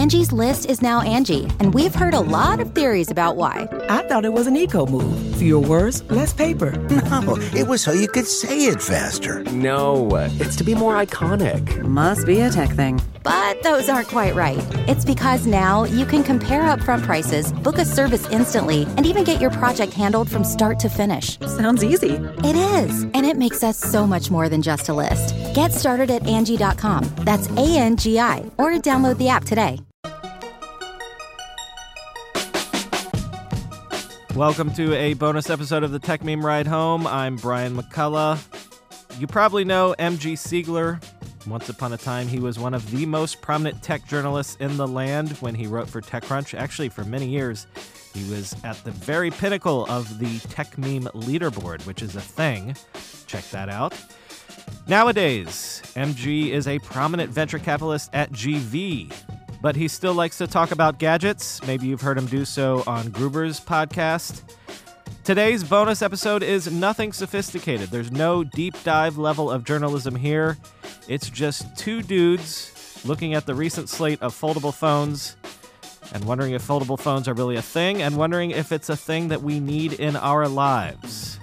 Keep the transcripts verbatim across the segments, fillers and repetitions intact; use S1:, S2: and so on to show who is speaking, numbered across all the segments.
S1: Angie's List is now Angie, and we've heard a lot of theories about why.
S2: I thought it was an eco move. Fewer words, less paper.
S3: No, it was so you could say it faster.
S4: No, it's to be more iconic.
S5: Must be a tech thing.
S1: But those aren't quite right. It's because now you can compare upfront prices, book a service instantly, and even get your project handled from start to finish.
S5: Sounds easy.
S1: It is, and it makes us so much more than just a list. Get started at Angie dot com. That's A N G I, or download the app today.
S6: Welcome to a bonus episode of the Tech Meme Ride Home. I'm Brian McCullough. You probably know M G Siegler. Once upon a time, he was one of the most prominent tech journalists in the land when he wrote for TechCrunch. Actually, for many years, he was at the very pinnacle of the Tech Meme Leaderboard, which is a thing. Check that out. Nowadays, M G is a prominent venture capitalist at G V, but he still likes to talk about gadgets. Maybe you've heard him do so on Gruber's podcast. Today's bonus episode is nothing sophisticated. There's no deep dive level of journalism here. It's just two dudes looking at the recent slate of foldable phones and wondering if foldable phones are really a thing and wondering if it's a thing that we need in our lives.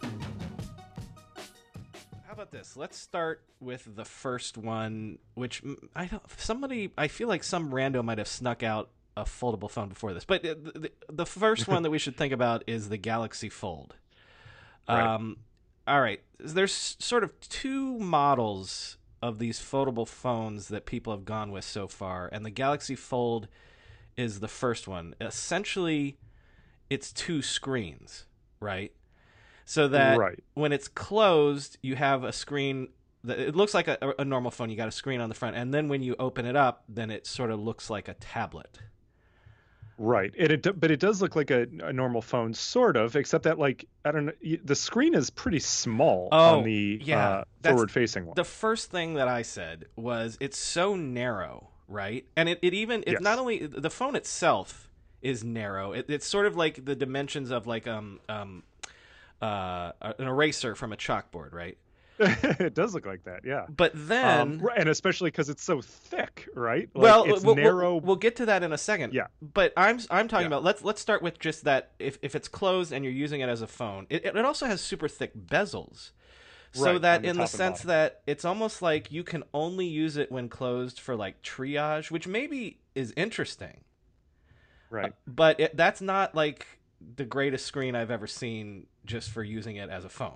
S6: How about this? Let's start with the first one, which I don't, somebody, I feel like some rando might have snuck out a foldable phone before this, but the, the, the first one that we should think about is the Galaxy Fold.
S7: Right.
S6: Um, all right. There's sort of two models of these foldable phones that people have gone with so far, and the Galaxy Fold is the first one. Essentially, it's two screens, right? So that
S7: right.
S6: when it's closed, you have a screen that it looks like a, a normal phone. You got a screen on the front, and then when you open it up, then it sort of looks like a tablet.
S7: Right. It, it but it does look like a, a normal phone, sort of, except that, like, I don't know, the screen is pretty small
S6: oh,
S7: on the
S6: yeah.
S7: uh, forward-facing one.
S6: The first thing that I said was it's so narrow, right? And it, it even, it's
S7: Yes.
S6: not only, the phone itself is narrow. It, it's sort of like the dimensions of, like, um, um, uh, an eraser from a chalkboard, right?
S7: It does look like that, yeah.
S6: But then...
S7: Um, and especially because it's so thick, right? Like,
S6: well,
S7: it's
S6: we'll,
S7: narrow.
S6: We'll, we'll get to that in a second.
S7: Yeah.
S6: But I'm I'm talking
S7: Yeah.
S6: about, let's let's start with just that if, if it's closed and you're using it as a phone, it, it also has super thick bezels. So
S7: Right,
S6: that
S7: on the
S6: in the
S7: top and
S6: sense
S7: bottom.
S6: that it's almost like you can only use it when closed for like triage, which maybe is interesting.
S7: Right.
S6: But it, that's not like the greatest screen I've ever seen just for using it as a phone.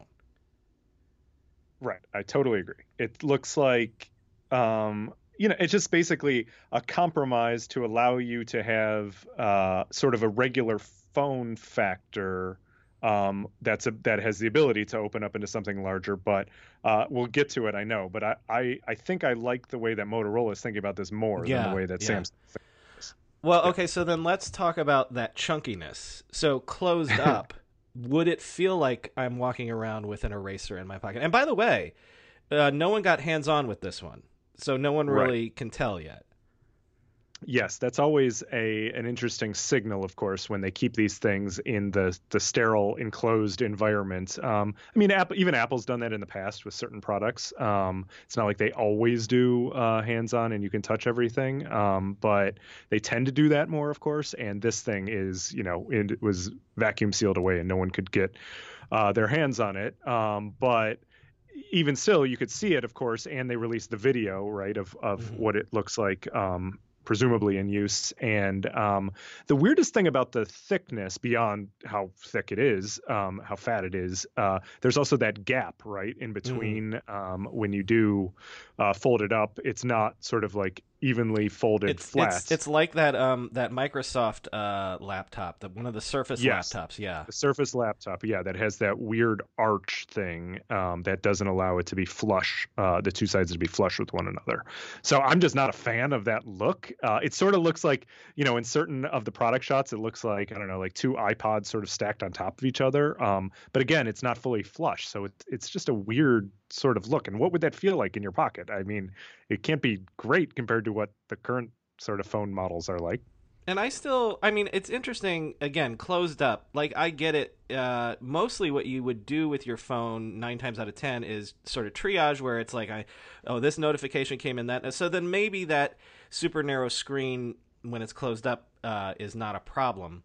S7: Right. I totally agree. It looks like, um, you know, it's just basically a compromise to allow you to have uh, sort of a regular phone factor um, that's a, that has the ability to open up into something larger. But uh, we'll get to it, I know. But I, I, I think I like the way that Motorola is thinking about this more
S6: Yeah,
S7: than the way that
S6: yeah.
S7: Samsung thinks.
S6: Well,
S7: Yeah.
S6: okay, so then let's talk about that chunkiness. So closed up, would it feel like I'm walking around with an eraser in my pocket? And by the way, uh, no one got hands-on with this one, so no one really
S7: Right.
S6: can tell yet.
S7: Yes, that's always a an interesting signal, of course, when they keep these things in the the sterile, enclosed environment. Um, I mean, Apple, even Apple's done that in the past with certain products. Um, it's not like they always do uh, hands-on and you can touch everything, um, but they tend to do that more, of course. And this thing is, you know, it was vacuum sealed away and no one could get uh, their hands on it. Um, but even still, you could see it, of course, and they released the video, right, of of
S6: Mhm.
S7: what it looks like. Um, presumably in use. And um, the weirdest thing about the thickness, beyond how thick it is, um, how fat it is, uh, there's also that gap, right, in between um, when you do uh, fold it up. It's not sort of like evenly folded
S6: It's,
S7: flat.
S6: it's it's like that um that Microsoft uh laptop, the one of the Surface
S7: Yes.
S6: laptops, yeah.
S7: The Surface laptop, yeah, that has that weird arch thing um, that doesn't allow it to be flush, uh, the two sides to be flush with one another. So I'm just not a fan of that look. Uh, it sort of looks like, you know, in certain of the product shots, it looks like, I don't know, like two iPods sort of stacked on top of each other. Um, but again, it's not fully flush. So it, it's just a weird sort of look. And what would that feel like in your pocket? I mean, it can't be great compared to what the current sort of phone models are like.
S6: And I still, I mean, it's interesting, again, closed up. Like, I get it. Uh, mostly what you would do with your phone nine times out of ten is sort of triage, where it's like, I, oh, this notification came in that. So then maybe that super narrow screen when it's closed up uh, is not a problem.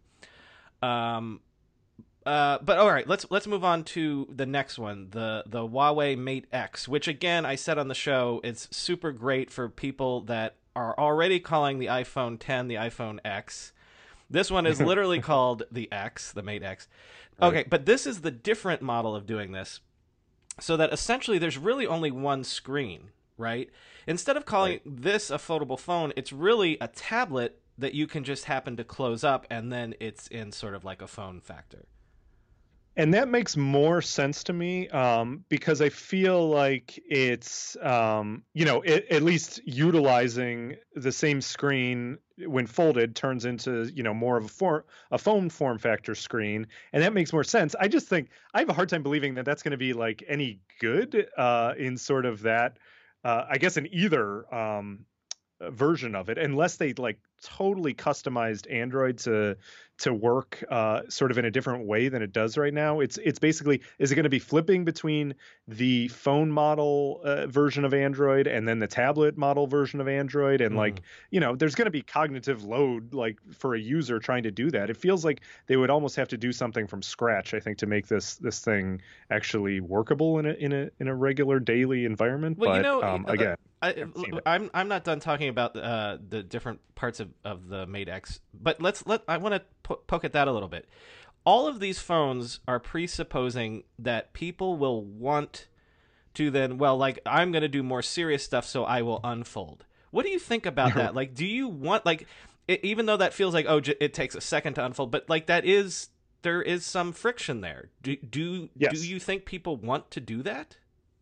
S6: Um, uh, but all right, let's let's move on to the next one, the the Huawei Mate X, which again I said on the show, it's super great for people that are already calling the iPhone ten the iPhone X. This one is literally called the X, the Mate X. Okay, right. But this is the different model of doing this, so that essentially there's really only one screen, right? Instead of calling right. this a foldable phone, it's really a tablet that you can just happen to close up, and then it's in sort of like a phone factor.
S7: And that makes more sense to me um, because I feel like it's, um, you know, it, at least utilizing the same screen when folded turns into, you know, more of a, for, a phone form factor screen. And that makes more sense. I just think I have a hard time believing that that's going to be like any good uh, in sort of that, uh, I guess in either um, version of it, unless they like totally customized Android to to work uh, sort of in a different way than it does right now. It's it's basically, is it going to be flipping between the phone model uh, version of Android and then the tablet model version of Android? And mm. like, you know, there's going to be cognitive load like for a user trying to do that. It feels like they would almost have to do something from scratch, I think, to make this this thing actually workable in a in a in a regular daily environment.
S6: Well,
S7: but
S6: you know,
S7: um, again,
S6: I, I'm I'm not done talking about uh, the different parts of, of the Mate X, but let's let I want to po- poke at that a little bit. All of these phones are presupposing that people will want to then, well, like, I'm going to do more serious stuff, so I will unfold. What do you think about that? Like, do you want, like, it, even though that feels like, oh, j- it takes a second to unfold, but like that is, there is some friction there. Do do
S7: yes.
S6: do you think people want to do that?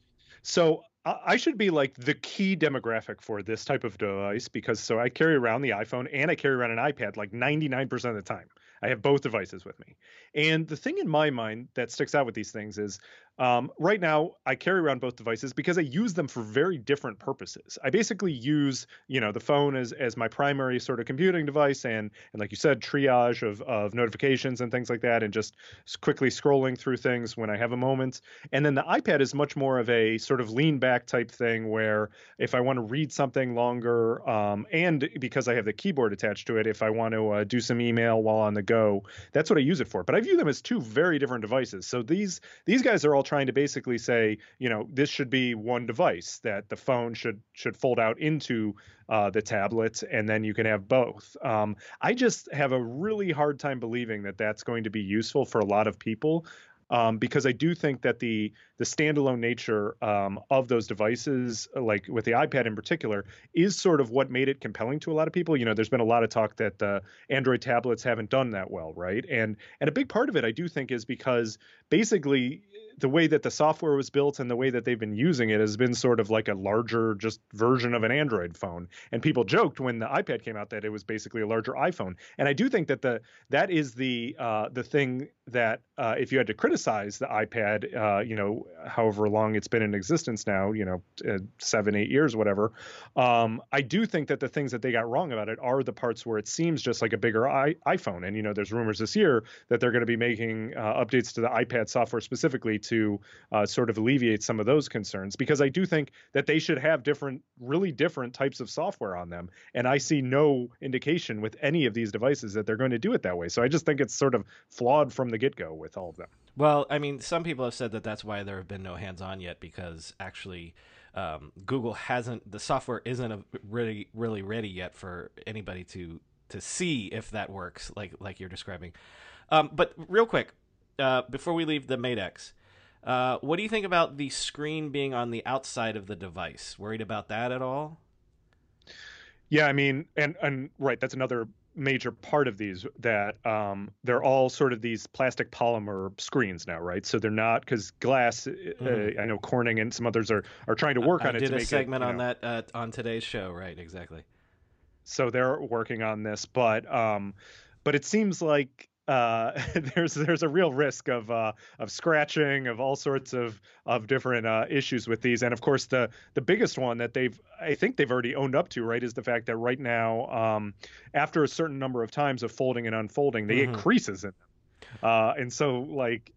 S7: So I should be like the key demographic for this type of device because so I carry around the iPhone and I carry around an iPad like ninety-nine percent of the time. I have both devices with me. And the thing in my mind that sticks out with these things is um, right now I carry around both devices because I use them for very different purposes. I basically use, you know, the phone as, as my primary sort of computing device and, and like you said, triage of, of notifications and things like that, and just quickly scrolling through things when I have a moment. And then the iPad is much more of a sort of lean back type thing where if I want to read something longer um, and because I have the keyboard attached to it, if I want to uh, do some email while on the go, that's what I use it for. But I view them as two very different devices. So these these guys are all trying to basically say, you know, this should be one device, that the phone should should fold out into uh, the tablet, and then you can have both. Um, I just have a really hard time believing that that's going to be useful for a lot of people. Um, because I do think that the the standalone nature um, of those devices, like with the iPad in particular, is sort of what made it compelling to a lot of people. You know, there's been a lot of talk that the Android tablets haven't done that well, right? And and a big part of it, I do think, is because basically the way that the software was built and the way that they've been using it has been sort of like a larger just version of an Android phone. And people joked when the iPad came out that it was basically a larger iPhone. And I do think that the that is the uh, the thing that uh, if you had to criticize the iPad, uh, you know, however long it's been in existence now, you know, uh, seven, eight years, whatever. Um, I do think that the things that they got wrong about it are the parts where it seems just like a bigger I- iPhone. And, you know, there's rumors this year that they're going to be making uh, updates to the iPad software specifically to uh, sort of alleviate some of those concerns, because I do think that they should have different, really different types of software on them. And I see no indication with any of these devices that they're going to do it that way. So I just think it's sort of flawed from the get-go with all of them.
S6: Well, I mean, some people have said that that's why there have been no hands-on yet, because actually um, Google hasn't, the software isn't a, really, really ready yet for anybody to to see if that works, like like you're describing. Um, but real quick, uh, before we leave the Mate X, uh, what do you think about the screen being on the outside of the device? Worried about that at all?
S7: Yeah, I mean, and and right, that's another major part of these, that um, they're all sort of these plastic polymer screens now, right? So they're not, because glass, mm. uh, I know Corning and some others are are trying to work
S6: I,
S7: on
S6: I
S7: it
S6: did
S7: to
S6: a
S7: make
S6: segment
S7: it,
S6: on
S7: know.
S6: that uh, on today's show, right? Exactly.
S7: So they're working on this, but um, but it seems like uh, there's there's a real risk of uh, of scratching, of all sorts of of different uh, issues with these. And of course, the the biggest one that they've I think they've already owned up to, right, is the fact that right now, um, after a certain number of times of folding and unfolding, they mm-hmm. get creases in them, uh, and so like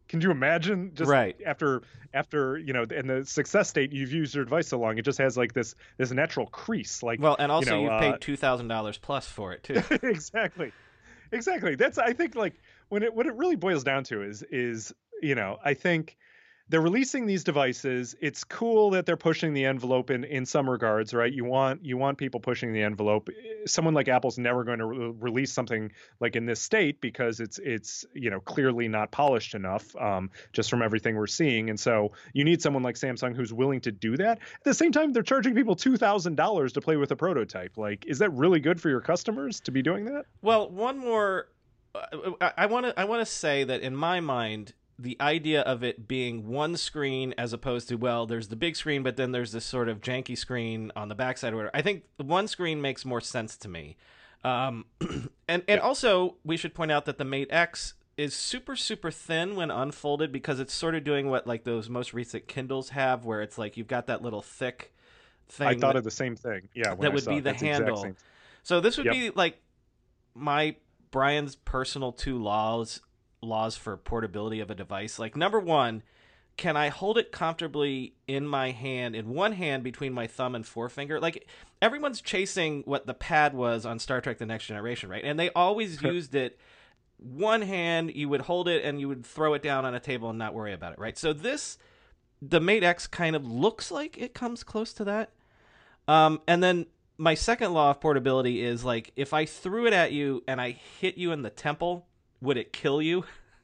S7: can you imagine just
S6: right.
S7: after after you know in the success state you've used your device so long, it just has like this this natural crease. Like
S6: well, and also
S7: you know,
S6: you've
S7: uh,
S6: paid two thousand dollars plus for it too.
S7: exactly, exactly. That's I think like when it what it really boils down to is is you know I think. They're releasing these devices. It's cool that they're pushing the envelope in, in some regards, right? You want you want people pushing the envelope. Someone like Apple's never going to re- release something like in this state because it's it's you know clearly not polished enough, um, just from everything we're seeing. And so you need someone like Samsung who's willing to do that. At the same time, they're charging people two thousand dollars to play with a prototype. Like, is that really good for your customers to be doing that?
S6: Well, one more. Uh, I want to I want to say that in my mind, the idea of it being one screen as opposed to, well, there's the big screen, but then there's this sort of janky screen on the backside or whatever. I think one screen makes more sense to me. Um, and, and also, we should point out that the Mate X is super, super thin when unfolded because it's sort of doing what like those most recent Kindles have, where it's like you've got that little thick thing.
S7: I thought
S6: that,
S7: of the same thing. Yeah,
S6: that would be the handle. The so this would yep. be like my Brian's personal two laws laws for portability of a device. Like, number one, can I hold it comfortably in my hand, in one hand between my thumb and forefinger? Like, everyone's chasing what the pad was on Star Trek The Next Generation, right? And they always used it one hand, you would hold it and you would throw it down on a table and not worry about it, right? So this, the Mate X kind of looks like it comes close to that. Um, and then my second law of portability is, like, if I threw it at you and I hit you in the temple, would it kill you?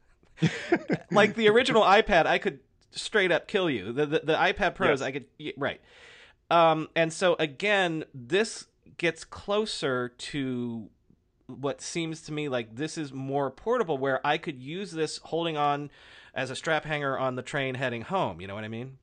S6: Like the original iPad, I could straight up kill you. The the, the iPad Pros, yes. I could right. Um, and so again, this gets closer to what seems to me like this is more portable, where I could use this holding on as a strap hanger on the train heading home. You know what I mean?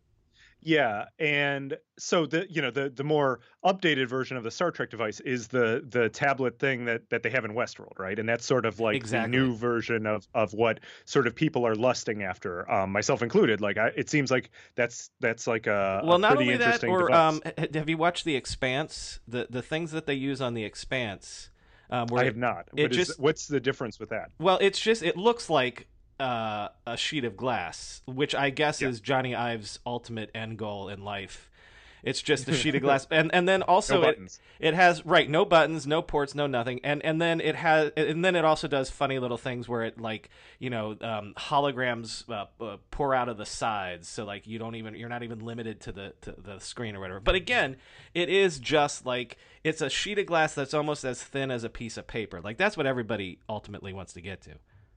S7: Yeah, and so the you know the the more updated version of the Star Trek device is the the tablet thing that that they have in Westworld, right? And that's sort of like
S6: exactly.
S7: the new version of of what sort of people are lusting after, um, myself included. Like, I, it seems like that's that's like a,
S6: well,
S7: a
S6: not
S7: pretty
S6: only that,
S7: interesting
S6: or
S7: device.
S6: um, have you watched The Expanse? The the things that they use on The Expanse. Um, where
S7: I have not.
S6: It
S7: what
S6: just
S7: is, what's the difference with that?
S6: Well, it's just it looks like Uh, a sheet of glass, which I guess yeah. is Johnny Ive's ultimate end goal in life. It's just a sheet of glass, and and then also
S7: no
S6: it, it has right no buttons, no ports, no nothing, and and then it has and then it also does funny little things where it like you know um, holograms uh, uh, pour out of the sides, so like you don't even you're not even limited to the to the screen or whatever. But again, it is just like it's a sheet of glass that's almost as thin as a piece of paper. Like that's what everybody ultimately wants to get to.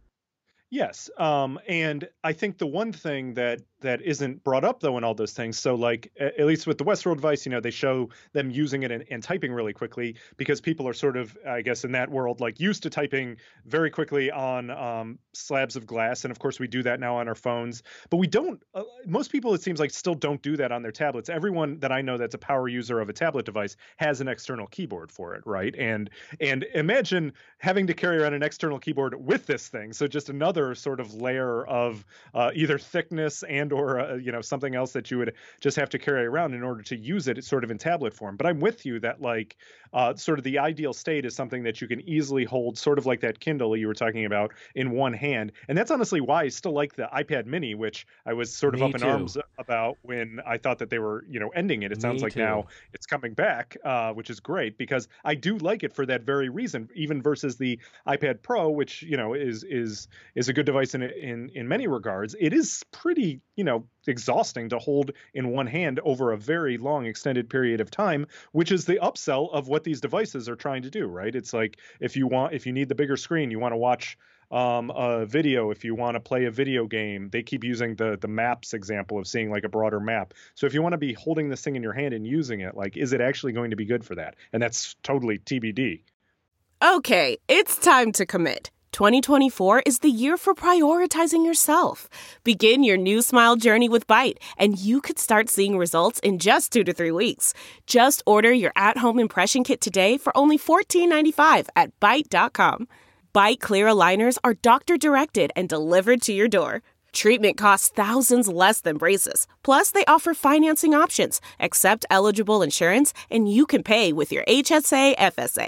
S7: Yes. Um, and I think the one thing that that isn't brought up, though, in all those things, so like at least with the Westworld device, you know, they show them using it and, and typing really quickly because people are sort of, I guess, in that world, like used to typing very quickly on um, slabs of glass. And of course, we do that now on our phones. But we don't uh, most people, it seems like, still don't do that on their tablets. Everyone that I know that's a power user of a tablet device has an external keyboard for it. Right. And and imagine having to carry around an external keyboard with this thing. So just another sort of layer of uh, either thickness and or uh, you know something else that you would just have to carry around in order to use it sort of in tablet form. But I'm with you that like uh, sort of the ideal state is something that you can easily hold, sort of like that Kindle you were talking about, in one hand. And that's honestly why I still like the iPad Mini, which I was sort of
S6: Me
S7: up in
S6: too.
S7: arms about when I thought that they were you know ending it. It sounds
S6: Me
S7: like
S6: too.
S7: now it's coming back, uh, which is great because I do like it for that very reason, even versus the iPad Pro, which you know is is is a good device in in in many regards. It is pretty you know exhausting to hold in one hand over a very long extended period of time, which is the upsell of what these devices are trying to do, right? It's like if you want if you need the bigger screen, you want to watch um a video, if you want to play a video game, they keep using the the maps example of seeing like a broader map. So if you want to be holding this thing in your hand and using it, like, is it actually going to be good for that? And that's totally T B D.
S5: Okay, it's time to commit. twenty twenty-four is the year for prioritizing yourself. Begin your new smile journey with Byte, and you could start seeing results in just two to three weeks. Just order your at-home impression kit today for only fourteen ninety-five at byte dot com. Byte clear aligners are doctor-directed and delivered to your door. Treatment costs thousands less than braces. Plus, they offer financing options, accept eligible insurance, and you can pay with your H S A F S A.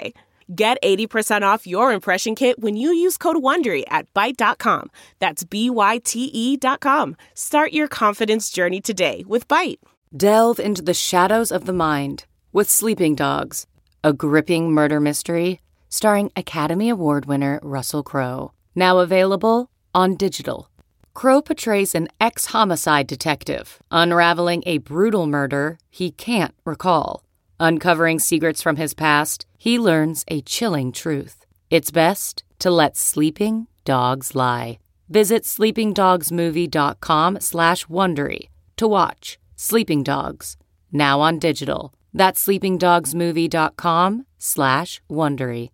S5: Get eighty percent off your impression kit when you use code WONDERY at byte dot com. That's B Y T E dot com. Start your confidence journey today with Byte.
S8: Delve into the shadows of the mind with Sleeping Dogs, a gripping murder mystery starring Academy Award winner Russell Crowe. Now available on digital. Crowe portrays an ex-homicide detective unraveling a brutal murder he can't recall. Uncovering secrets from his past, he learns a chilling truth. It's best to let sleeping dogs lie. Visit sleepingdogsmovie.com slash Wondery to watch Sleeping Dogs, now on digital. That's sleepingdogsmovie.com slash Wondery.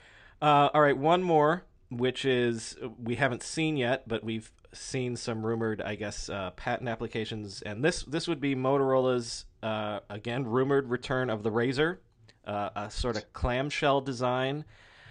S6: Uh, all right, one more, which is we haven't seen yet, but we've seen some rumored, I guess, uh, patent applications. And this this would be Motorola's, uh, again, rumored return of the Razr, uh, a sort of clamshell design.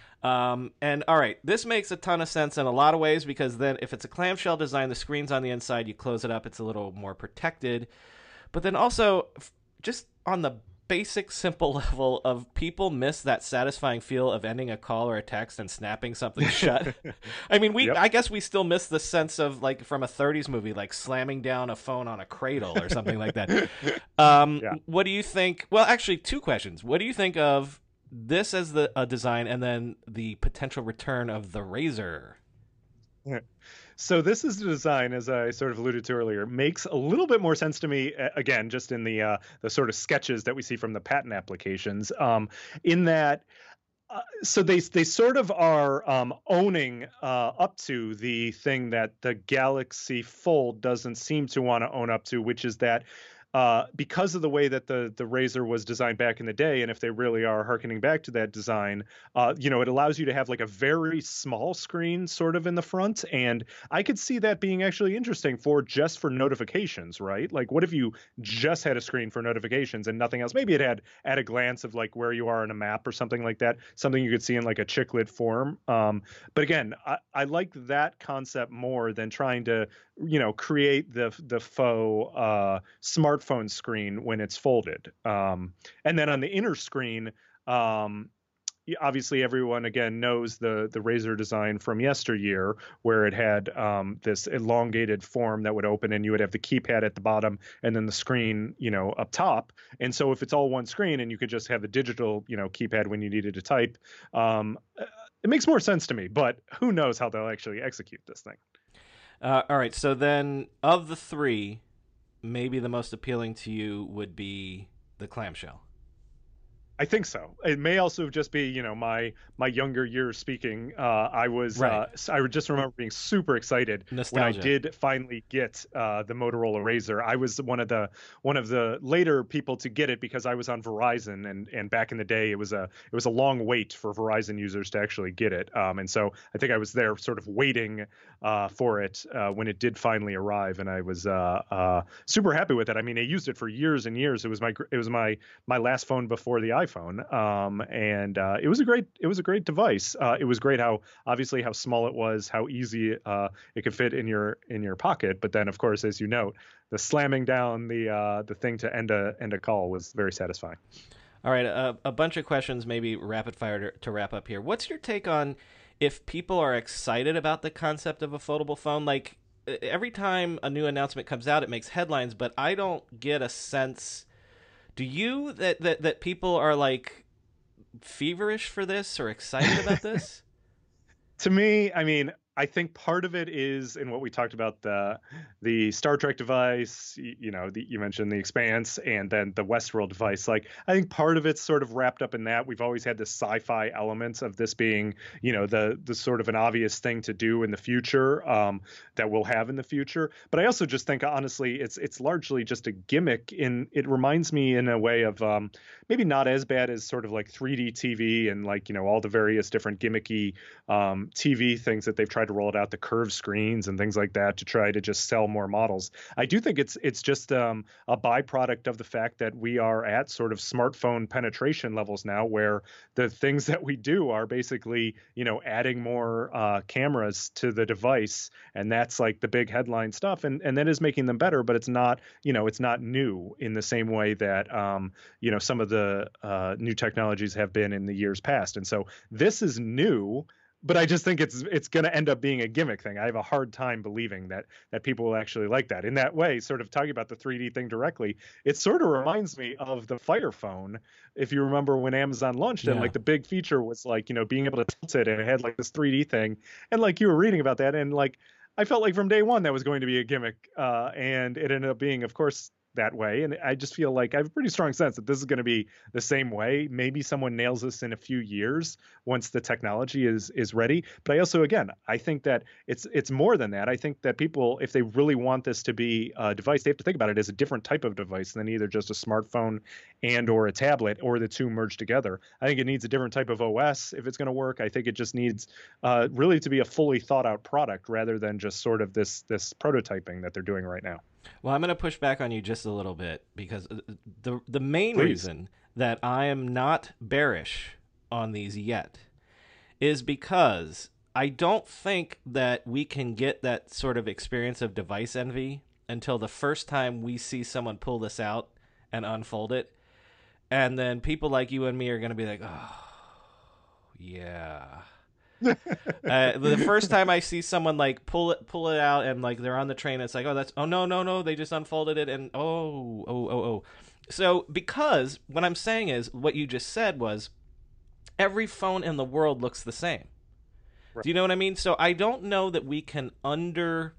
S6: Um, and all right, this makes a ton of sense in a lot of ways, because then if it's a clamshell design, the screen's on the inside, you close it up, it's a little more protected. But then also, just on the basic, simple level of people miss that satisfying feel of ending a call or a text and snapping something shut. I mean, we yep. I guess we still miss the sense of, like, from a thirties movie, like slamming down a phone on a cradle or something like that. Um, yeah. What do you think? Well, actually, two questions. What do you think of this as the a design, and then the potential return of the Razr?
S7: Yeah. So this is the design, as I sort of alluded to earlier, makes a little bit more sense to me, again, just in the uh, the sort of sketches that we see from the patent applications, um, in that, uh, so they they sort of are um, owning uh, up to the thing that the Galaxy Fold doesn't seem to want to own up to, which is that Uh, because of the way that the the Razr was designed back in the day, and if they really are harkening back to that design, uh, you know, it allows you to have like a very small screen sort of in the front. And I could see that being actually interesting for just for notifications, right? Like, what if you just had a screen for notifications and nothing else? Maybe it had at a glance of like where you are in a map or something like that, something you could see in like a chiclet form. Um, but again, I, I like that concept more than trying to, you know, create the the faux uh, smartphone screen when it's folded. Um, and then on the inner screen, um, obviously everyone again knows the the Razr design from yesteryear, where it had um, this elongated form that would open, and you would have the keypad at the bottom and then the screen, you know, up top. And so if it's all one screen and you could just have the digital, you know, keypad when you needed to type, um, it makes more sense to me. But who knows how they'll actually execute this thing.
S6: Uh, all right, so then of the three, maybe the most appealing to you would be the clamshell.
S7: I think so. It may also just be, you know, my my younger years speaking. Uh, I was,
S6: right.
S7: uh, I would just remember being super excited
S6: Nostalgia.
S7: when I did finally get uh, the Motorola Razr. I was one of the one of the later people to get it because I was on Verizon, and and back in the day, it was a it was a long wait for Verizon users to actually get it. Um, and so I think I was there, sort of waiting uh, for it uh, when it did finally arrive, and I was uh, uh, super happy with it. I mean, I used it for years and years. It was my it was my my last phone before the iPhone. Phone. Um, and uh, it was a great, it was a great device. Uh, it was great how, obviously, how small it was, how easy uh, it could fit in your in your pocket. But then, of course, as you note, the slamming down the uh, the thing to end a end a call was very satisfying.
S6: All right, a, a bunch of questions, maybe rapid fire to, to wrap up here. What's your take on if people are excited about the concept of a foldable phone? Like, every time a new announcement comes out, it makes headlines, but I don't get a sense. Do you that, that that people are like feverish for this or excited about this?
S7: To me, I mean, I think part of it is in what we talked about, the the Star Trek device, you, you know, the, you mentioned the Expanse, and then the Westworld device. Like, I think part of it's sort of wrapped up in that. We've always had this sci-fi element of this being, you know, the the sort of an obvious thing to do in the future, um, that we'll have in the future. But I also just think, honestly, it's it's largely just a gimmick. In it reminds me in a way of um, maybe not as bad as sort of like three D T V and like, you know, all the various different gimmicky um, T V things that they've tried to roll it out, the curved screens and things like that to try to just sell more models. I do think it's it's just um, a byproduct of the fact that we are at sort of smartphone penetration levels now, where the things that we do are basically, you know, adding more uh, cameras to the device, and that's like the big headline stuff, and and that is making them better, but it's not, you know, it's not new in the same way that um, you know, some of the uh, new technologies have been in the years past. And so this is new, but I just think it's it's going to end up being a gimmick thing. I have a hard time believing that that people will actually like that. In that way, sort of talking about the three D thing directly, it sort of reminds me of the Fire Phone. If you remember when Amazon launched it,
S6: Yeah.
S7: like the big feature was like, you know, being able to tilt it, and it had like this three D thing. And like you were reading about that, and like I felt like from day one that was going to be a gimmick, uh, and it ended up being, of course, that way. And I just feel like I have a pretty strong sense that this is going to be the same way. Maybe someone nails this in a few years once the technology is is ready. But I also, again, I think that it's it's more than that. I think that people, if they really want this to be a device, they have to think about it as a different type of device than either just a smartphone and or a tablet, or the two merged together. I think it needs a different type of O S if it's going to work. I think it just needs uh, really to be a fully thought out product rather than just sort of this this prototyping that they're doing right now.
S6: Well, I'm going to push back on you just a little bit, because the the main
S7: Please.
S6: reason that I am not bearish on these yet is because I don't think that we can get that sort of experience of device envy until the first time we see someone pull this out and unfold it. And then people like you and me are going to be like, oh, yeah. uh, the first time I see someone like pull it pull it out and like they're on the train, it's like, oh, that's oh no no no they just unfolded it, and oh oh oh oh. So because what I'm saying is what you just said was every phone in the world looks the same. Right. Do you know what I mean? So I don't know that we can under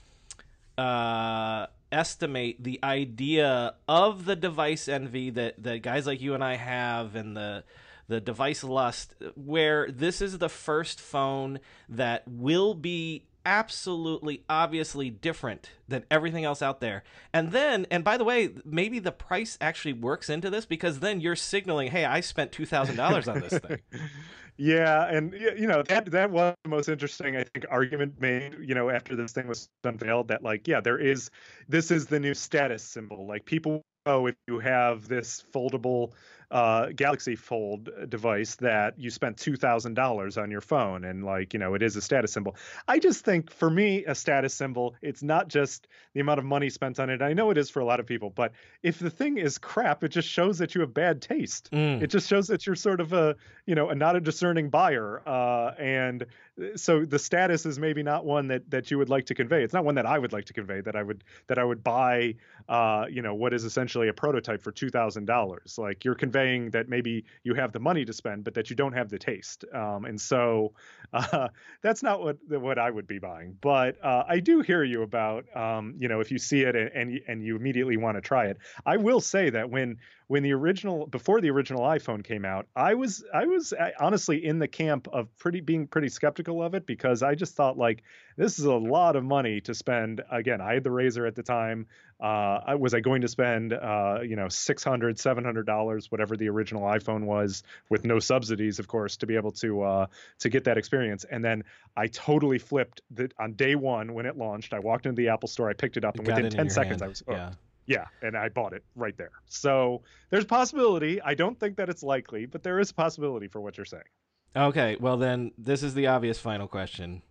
S6: uh, estimate the idea of the device envy that that guys like you and I have, and the the device lust, where this is the first phone that will be absolutely obviously different than everything else out there. And then, and by the way, maybe the price actually works into this, because then you're signaling, hey, I spent two thousand dollars on this thing.
S7: Yeah, and you know, that that was the most interesting, I think, argument made, you know, after this thing was unveiled, that like, yeah, there is, this is the new status symbol. Like, people know if you have this foldable uh, Galaxy Fold device that you spent two thousand dollars on your phone, and like, you know, it is a status symbol. I just think for me, a status symbol, it's not just the amount of money spent on it. I know it is for a lot of people, but if the thing is crap, it just shows that you have bad taste. Mm. It just shows that you're sort of a, you know, a not a discerning buyer. Uh, and so the status is maybe not one that, that you would like to convey. It's not one that I would like to convey, that I would, that I would buy, uh, you know, what is essentially a prototype for two thousand dollars. Like, you're conveying that maybe you have the money to spend, but that you don't have the taste. Um, and so uh, that's not what what I would be buying. But uh, I do hear you about, um, you know, if you see it and, and and you immediately want to try it. I will say that when when the original, before the original iPhone came out, I was I was honestly in the camp of pretty being pretty skeptical of it, because I just thought, like, this is a lot of money to spend. Again, I had the Razr at the time. Uh, I, was I going to spend, uh, you know, six hundred dollars, seven hundred dollars, whatever the original iPhone was, with no subsidies, of course, to be able to uh, to get that experience? And then I totally flipped that on day one when it launched. I walked into the Apple store, I picked it up, and within ten seconds, hand. I was hooked. Yeah. Yeah, and I bought it right there. So there's a possibility. I don't think that it's likely, but there is a possibility for what you're saying.
S6: Okay, well then, this is the obvious final question.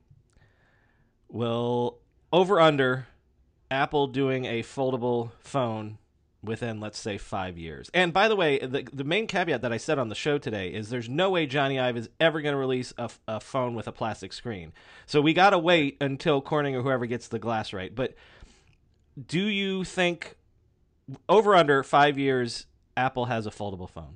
S6: Will over under Apple doing a foldable phone within, let's say, five years? And by the way, the the main caveat that I said on the show today is there's no way Johnny Ive is ever going to release a, a phone with a plastic screen. So we got to wait until Corning or whoever gets the glass right. But do you think over under five years Apple has a foldable phone?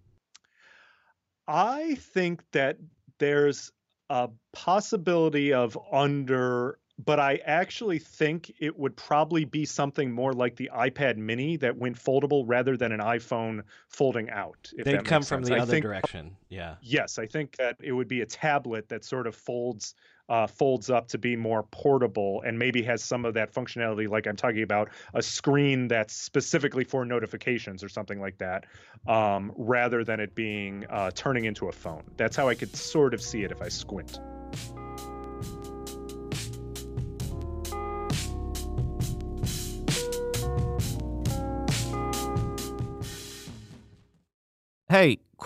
S7: I think that there's a possibility of under, but I actually think it would probably be something more like the iPad mini that went foldable rather than an iPhone folding out. If
S6: They'd come from
S7: sense.
S6: the
S7: I
S6: other
S7: think,
S6: direction. Yeah.
S7: Yes, I think that it would be a tablet that sort of folds uh, folds up to be more portable, and maybe has some of that functionality, like I'm talking about, a screen that's specifically for notifications or something like that, um, rather than it being uh, turning into a phone. That's how I could sort of see it if I squint.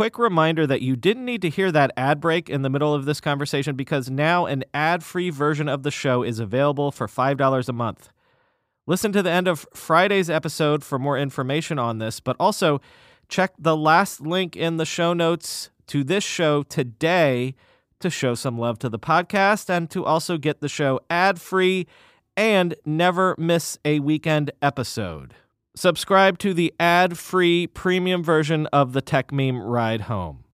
S6: quick reminder that you didn't need to hear that ad break in the middle of this conversation because now an ad-free version of the show is available for five dollars a month. Listen to the end of Friday's episode for more information on this, but also check the last link in the show notes to this show today to show some love to the podcast and to also get the show ad-free and never miss a weekend episode. Subscribe to the ad-free premium version of the Tech Meme Ride Home.